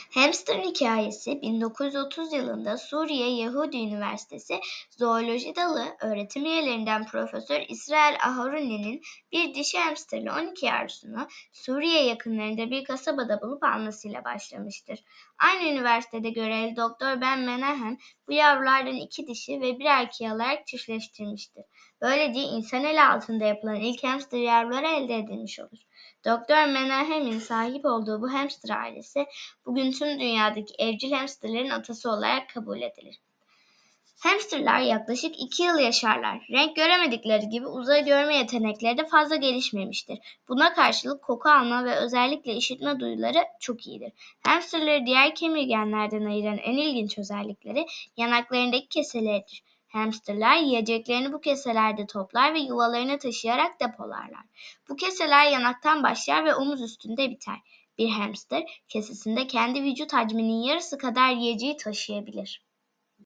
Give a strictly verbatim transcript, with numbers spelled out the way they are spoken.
Hamster'ın hikayesi bin dokuz yüz otuz yılında Suriye Yahudi Üniversitesi Zooloji Dalı öğretim üyelerinden Profesör İsrail Aharoni'nin bir dişi hamsterle on iki yavrusunu Suriye yakınlarında bir kasabada bulup almasıyla başlamıştır. Aynı üniversitede görevli Doktor Ben Menahem bu yavrulardan iki dişi ve bir erkeği alarak çiftleştirmiştir. Böylece insan eli altında yapılan ilk hamster yavruları elde edilmiş olur. Doktor Menahem'in sahip olduğu bu hamster ailesi bugün tüm dünyadaki evcil hamsterlerin atası olarak kabul edilir. Hamsterlar yaklaşık iki yıl yaşarlar. Renk göremedikleri gibi uzay görme yetenekleri de fazla gelişmemiştir. Buna karşılık koku alma ve özellikle işitme duyuları çok iyidir. Hamsterları diğer kemirgenlerden ayıran en ilginç özellikleri yanaklarındaki keseleridir. Hamsterlar yiyeceklerini bu keselerde toplar ve yuvalarına taşıyarak depolarlar. Bu keseler yanaktan başlar ve omuz üstünde biter. Bir hamster kesesinde kendi vücut hacminin yarısı kadar yiyeceği taşıyabilir.